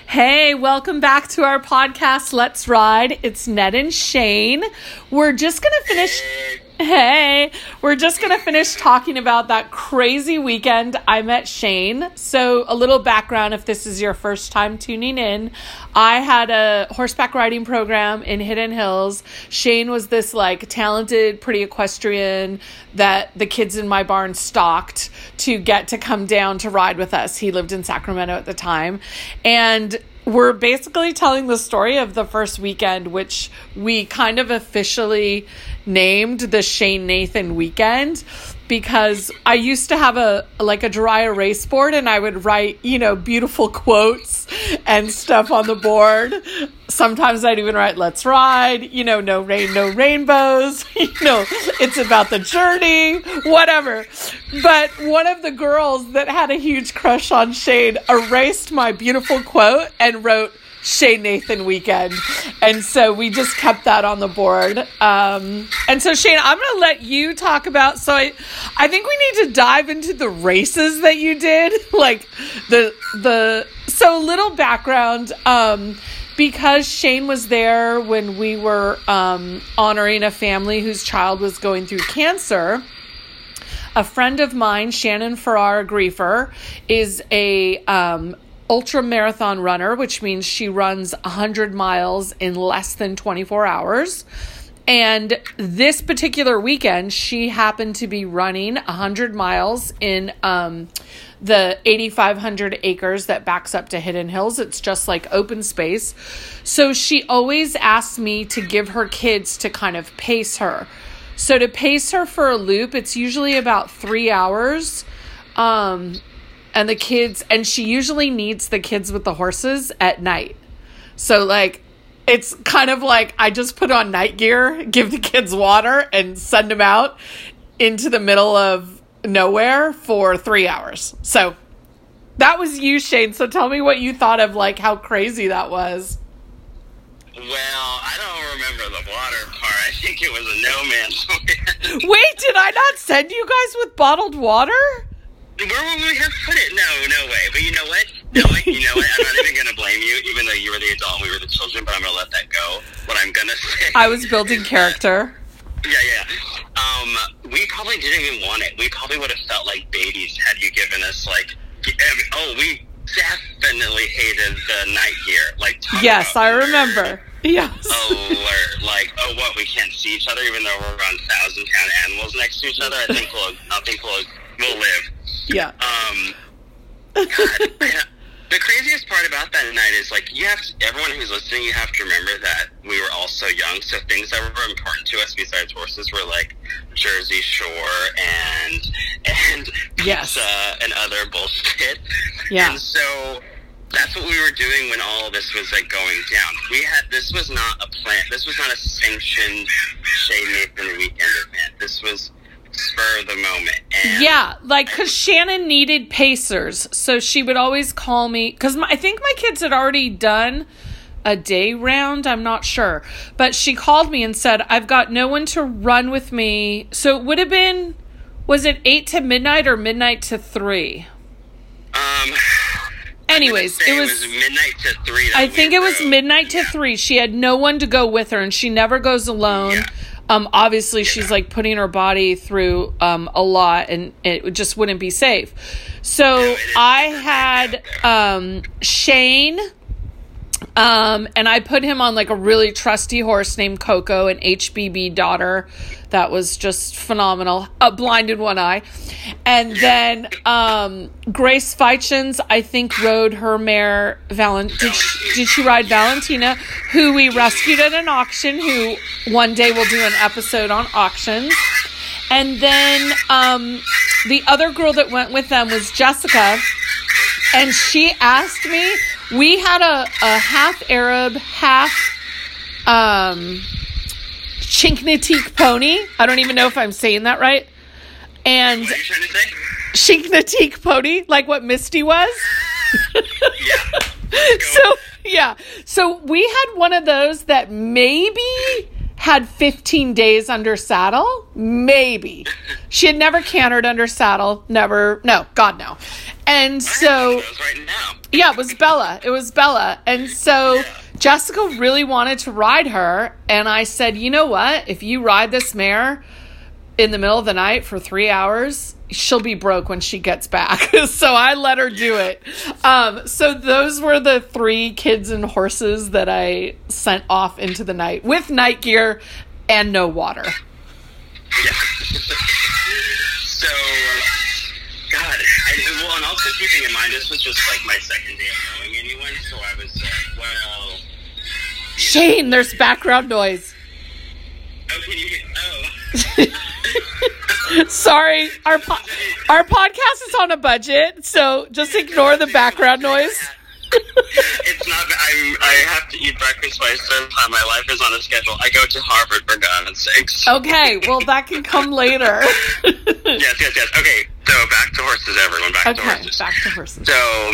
Hey, welcome back to our podcast, Let's Ride. It's Ned and Shane. We're just going to finish... we're just going to finish talking about that crazy weekend I met Shane. So a little background if this is your first time tuning in. I had a horseback riding program in Hidden Hills. Shane was this talented, pretty equestrian that the kids in my barn stalked to get to come down to ride with us. He lived in Sacramento at the time. And we're basically telling the story of the first weekend, which we kind of officially named the Shane Nathan weekend, because I used to have a dry erase board and I would write, beautiful quotes and stuff on the board. Sometimes I'd even write, let's ride, no rain, no rainbows, it's about the journey, whatever. But one of the girls that had a huge crush on Shane erased my beautiful quote and wrote Shane Nathan weekend. And so we just kept that on the board. And so Shane, I'm going to let you talk about, so I think we need to dive into the races that you did, so little background, because Shane was there when we were honoring a family whose child was going through cancer. A friend of mine, Shannon Farrar Griefer, is a ultra marathon runner, which means she runs 100 miles in less than 24 hours. And this particular weekend, she happened to be running 100 miles in the 8,500 acres that backs up to Hidden Hills. It's just like open space. So she always asks me to give her kids to kind of pace her. So to pace her for a loop, it's usually about 3 hours. And she usually needs the kids with the horses at night. So it's kind of like I just put on night gear, give the kids water, and send them out into the middle of nowhere for 3 hours. So that was you, Shane. So tell me what you thought of how crazy that was. Well, I don't remember the water part. I think it was a no man's land. Wait, did I not send you guys with bottled water? Where would we have put it? No way. But you know what? I'm not even going to blame you, even though you were the adult and we were the children, but I'm going to let that go. What I'm going to say... I was building character. Yeah. We probably didn't even want it. We probably would have felt like babies had you given us, we definitely hated the night gear. Yes, I remember. Yes. Alert. What, we can't see each other even though we're around 1,000-pound animals next to each other? I think we'll live. Yeah. God, the craziest part about that night is everyone who's listening, you have to remember that we were all so young. So things that were important to us besides horses were Jersey Shore and yes, pizza and other bullshit. Yeah. And so that's what we were doing when all of this was going down. This was not a plan. This was not a sanctioned Shane Nathan weekend event. This was spur of the moment. And because Shannon needed pacers, so she would always call me, because I think my kids had already done a day round, I'm not sure, but she called me and said, I've got no one to run with me. So it would have been, was it 8 to midnight or midnight to 3? Anyways, it was midnight to 3. I think it was midnight to 3. She had no one to go with her, and she never goes alone. Yeah. Obviously, she's putting her body through a lot, and it just wouldn't be safe. So I had Shane, and I put him on a really trusty horse named Coco, an HBB daughter that was just phenomenal, blind in one eye. And then Grace Feichens, I think, rode her mare, did she ride Valentina, who we rescued at an auction, who one day we'll do an episode on auctions. And then the other girl that went with them was Jessica, and she asked me, we had a half Arab, half Chincoteague pony. I don't even know if I'm saying that right. And what are you trying to say? Chincoteague pony, like what Misty was. Yeah. So we had one of those that maybe had 15 days under saddle? Maybe. She had never cantered under saddle. Never. No, God, no. And so, right now. Yeah, it was Bella. It was Bella. And so Jessica really wanted to ride her. And I said, you know what? If you ride this mare in the middle of the night for 3 hours, she'll be broke when she gets back. So I let her do it. So those were the 3 kids and horses that I sent off into the night with night gear and no water. Yeah. So, God, and also keeping in mind, this was just like my second day of knowing anyone, so I was well... Shane, there's background noise. Oh, can you hear? Oh. Sorry, our podcast is on a budget, so just ignore the background noise. It's not. I have to eat breakfast by a certain time. My life is on a schedule. I go to Harvard, for God's sakes. Okay, well, that can come later. Yes. Okay, so back to horses, everyone. Back to horses. Back to horses. So,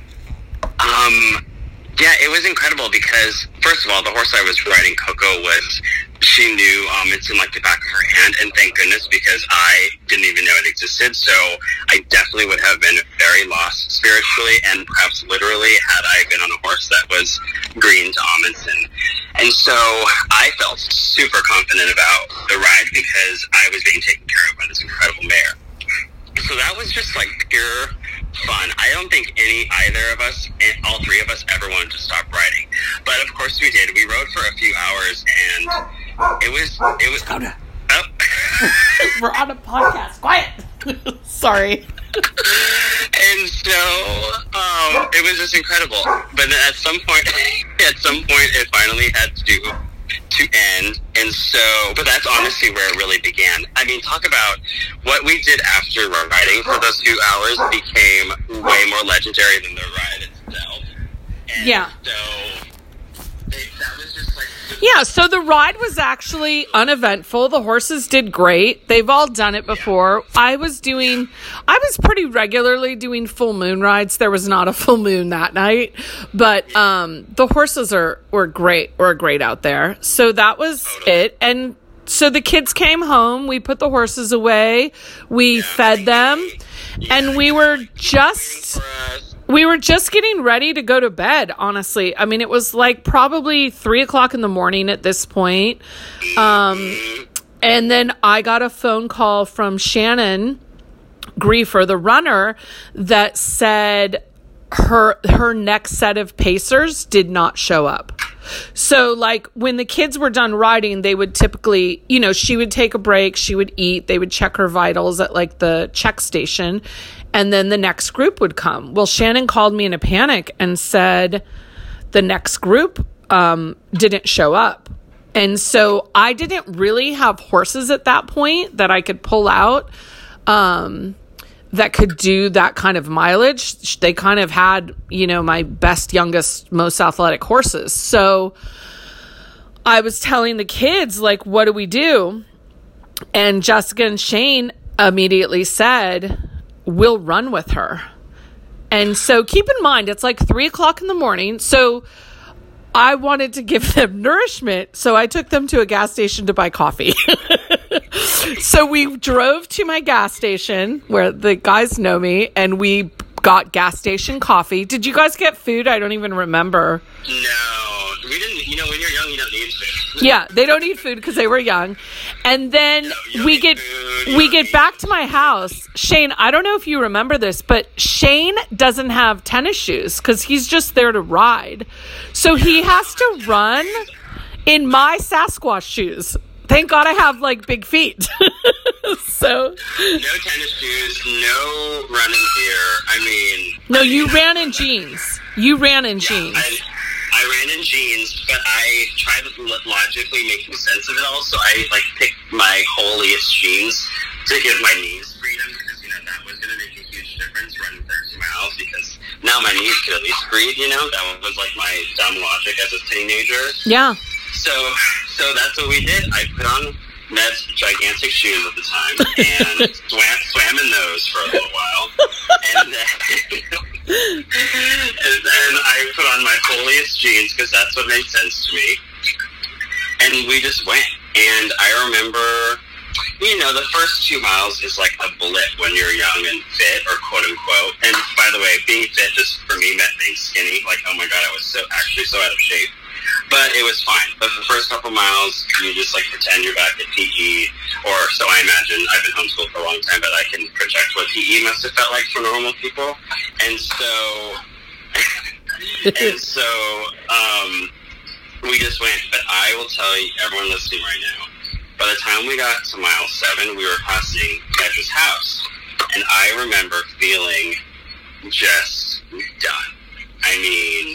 yeah, it was incredible because, first of all, the horse I was riding, Coco, she knew it's in like the back of her hand, and thank goodness, because I didn't even know it existed, so I definitely would have been very lost spiritually and perhaps literally had I been on a horse that was green to Amundsen. And so I felt super confident about the ride because I was being taken care of by this incredible mare. So that was just like pure fun. I don't think either of us, all 3 of us, ever wanted to stop riding. But of course we did. We rode for a few hours, and it was. Dakota. Oh. We're on a podcast. Quiet. Sorry. And so it was just incredible. But then at some point, it finally had to end. And so, but that's honestly where it really began. I mean, talk about what we did after riding for those few hours became way more legendary than the ride itself. And so that was just like... Yeah, so the ride was actually uneventful. The horses did great. They've all done it before. I was pretty regularly doing full moon rides. There was not a full moon that night, but the horses were great out there. So that was it. And so the kids came home. We put the horses away. We fed them, and we were just getting ready to go to bed, honestly. I mean, it was like probably 3:00 in the morning at this point. And then I got a phone call from Shannon Griefer, the runner, that said her next set of pacers did not show up. So, like, when the kids were done riding, they would typically, she would take a break, she would eat, they would check her vitals at, like, the check station, and then the next group would come. Well, Shannon called me in a panic and said the next group didn't show up. And so I didn't really have horses at that point that I could pull out that could do that kind of mileage. They kind of had, my best, youngest, most athletic horses. So I was telling the kids, like, what do we do? And Jessica and Shane immediately said, we'll run with her. And so keep in mind, it's like 3:00 in the morning. So I wanted to give them nourishment. So I took them to a gas station to buy coffee. So we drove to my gas station where the guys know me, and we got gas station coffee. Did you guys get food? I don't even remember. No, we didn't. When you're young, you don't need food. Yeah, they don't eat food because they were young. And then we get back to my house. Shane, I don't know if you remember this, but Shane doesn't have tennis shoes because he's just there to ride. So he has to run in my Sasquatch shoes. Thank God I have, like, big feet. So no tennis shoes, no running gear. I mean... No, you ran in jeans. I ran in jeans, but I tried logically making sense of it all, so I, picked my holiest jeans to give my knees freedom, because, that was going to make a huge difference running 30 miles, because now my knees could at least breathe, That was, my dumb logic as a teenager. Yeah. So that's what we did. I put on Ned's gigantic shoes at the time and swam in those for a little while. And then I put on my holiest jeans because that's what made sense to me. And we just went. And I remember, the first 2 miles is like a blip when you're young and fit, or quote unquote. And by the way, being fit just for me meant being skinny. Like, oh my God, I was actually so out of shape. But it was fine. But the first couple miles, you just like pretend you're back at PE, or so I imagine. I've been homeschooled for a long time, but I can project what PE must have felt like for normal people. And so, we just went. But I will tell you, everyone listening right now, by the time we got to mile 7, we were passing Petra's house, and I remember feeling just done. I mean,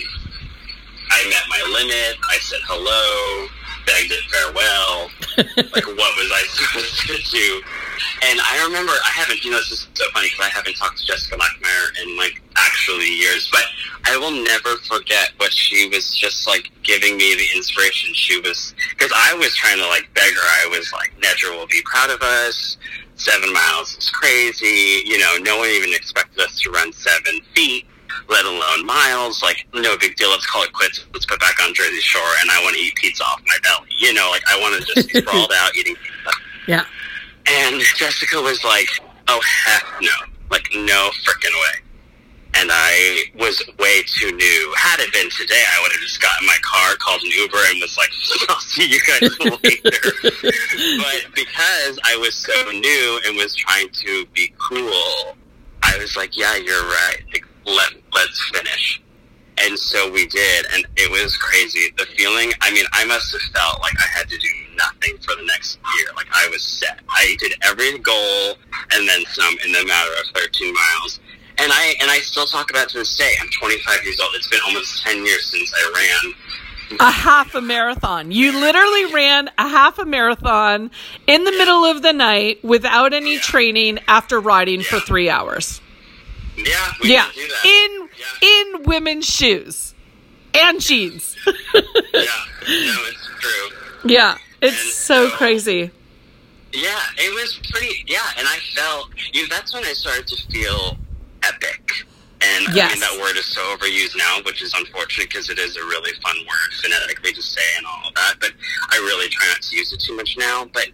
I met my limit. I said hello, begged it farewell. Like, what was I supposed to do? And I remember, this is so funny because I haven't talked to Jessica Lackmeyer in, like, actually years, but I will never forget what she was just, like, giving me the inspiration. She was, because I was trying to, like, beg her. I was like, Nedra will be proud of us. 7 miles is crazy. No one even expected us to run 7 feet, let alone miles. Like, no big deal. Let's call it quits. Let's put back on Jersey Shore, and I want to eat pizza off my belly. I want to just be sprawled out eating pizza. Yeah. And Jessica was like, oh, heck no. Like, no frickin' way. And I was way too new. Had it been today, I would have just gotten in my car, called an Uber, and was like, I'll see you guys later. But because I was so new and was trying to be cool, I was like, yeah, you're right. Like, let's finish. And so we did, and it was crazy. The feeling, I must have felt like I had to do nothing for the next year. Like, I was set. I did every goal and then some in the matter of 13 miles. And I still talk about it to this day. I'm 25 years old. It's been almost 10 years since I ran a half a marathon. You literally ran a half a marathon in the middle of the night without any training after riding for 3 hours. Yeah, we can do that. In women's shoes and jeans. Yeah, no, it's true. Yeah, it's so crazy. Yeah, it was pretty, and I felt, that's when I started to feel epic. And that word is so overused now, which is unfortunate because it is a really fun word phonetically to say and all of that, but I really try not to use it too much now. But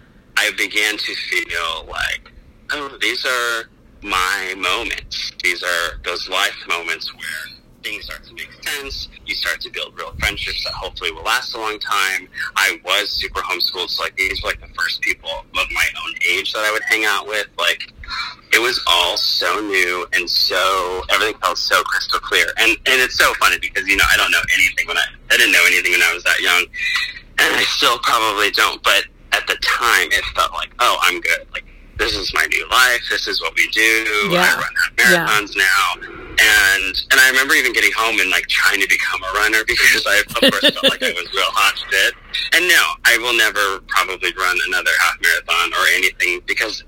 I began to feel like, oh, these are my moments. These are those life moments where things start to make sense. You start to build real friendships that hopefully will last a long time. I was super homeschooled, so like these were like the first people of my own age that I would hang out with. Like, it was all so new and so everything felt so crystal clear. And it's so funny because I don't know anything I didn't know anything when I was that young, and I still probably don't. But at the time, it felt like, oh, I'm good. Like, this is my new life. This is what we do. Yeah. I run marathons now. And I remember even getting home and like trying to become a runner because I, of course, felt like I was real hot shit. And no, I will never probably run another half marathon or anything because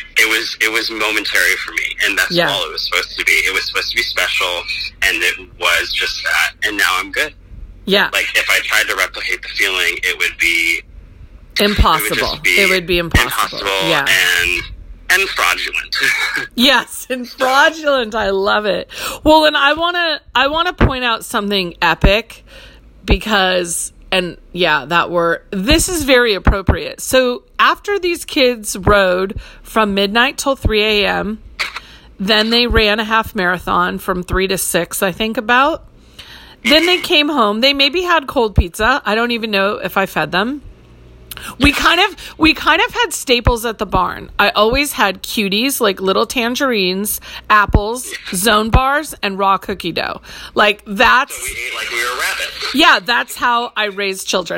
it was momentary for me. And that's all it was supposed to be. It was supposed to be special. And it was just that. And now I'm good. Yeah. Like, if I tried to replicate the feeling, it would be impossible. It would be impossible. Yeah. And fraudulent. Yes, and fraudulent. I love it. Well, and I want to point out something epic because, and yeah, this is very appropriate. So after these kids rode from midnight till 3 a.m., then they ran a half marathon from 3 to 6, I think about. Then they came home. They maybe had cold pizza. I don't even know if I fed them. We kind of had staples at the barn. I always had cuties, like little tangerines, apples, Zone bars, and raw cookie dough. Like, that's... So we ate like we were rabbits. Yeah, that's how I raised children.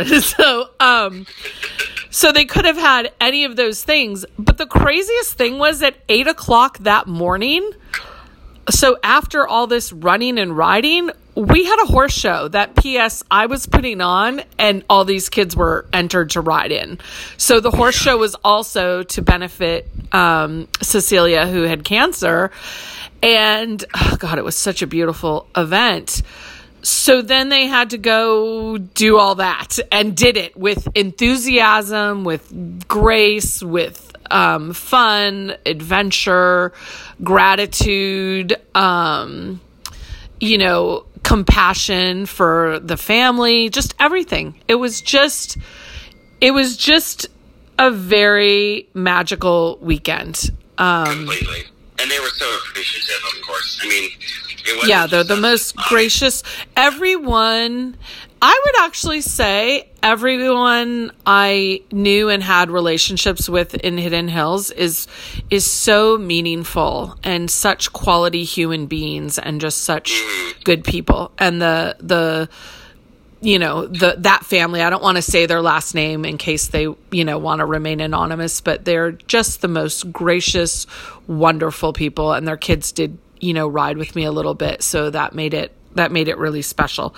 So they could have had any of those things. But the craziest thing was at 8 o'clock that morning, so after all this running and riding, we had a horse show that PS I was putting on and all these kids were entered to ride in. So the horse show was also to benefit Cecilia, who had cancer. And oh God, it was such a beautiful event. So then they had to go do all that and did it with enthusiasm, with grace, with fun, adventure, gratitude, compassion for the family, just everything. It was just it was just a very magical weekend. Completely. And they were so appreciative, of course. I mean, it was. Yeah, they're the most gracious. Everyone, I would actually say everyone I knew and had relationships with in Hidden Hills is so meaningful and such quality human beings and just such good people. And that family, I don't want to say their last name in case they, want to remain anonymous, but they're just the most gracious, wonderful people. And their kids did, ride with me a little bit. So that made it really special.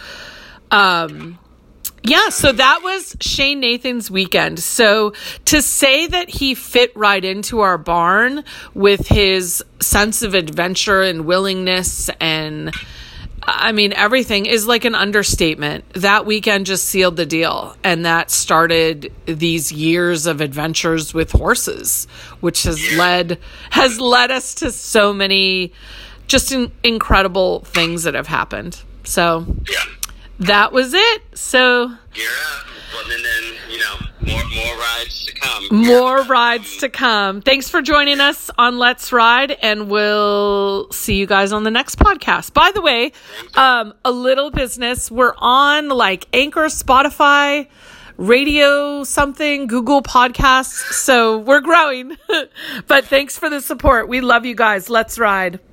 So that was Shane Nathan's weekend. So to say that he fit right into our barn with his sense of adventure and willingness and everything is like an understatement. That weekend just sealed the deal. And that started these years of adventures with horses, which has led us to so many just incredible things that have happened. So that was it. So and then, more rides to come. More rides to come. Thanks for joining us on Let's Ride, and we'll see you guys on the next podcast. By the way, a little business. We're on like Anchor, Spotify, radio something, Google Podcasts. So we're growing. But thanks for the support. We love you guys. Let's ride.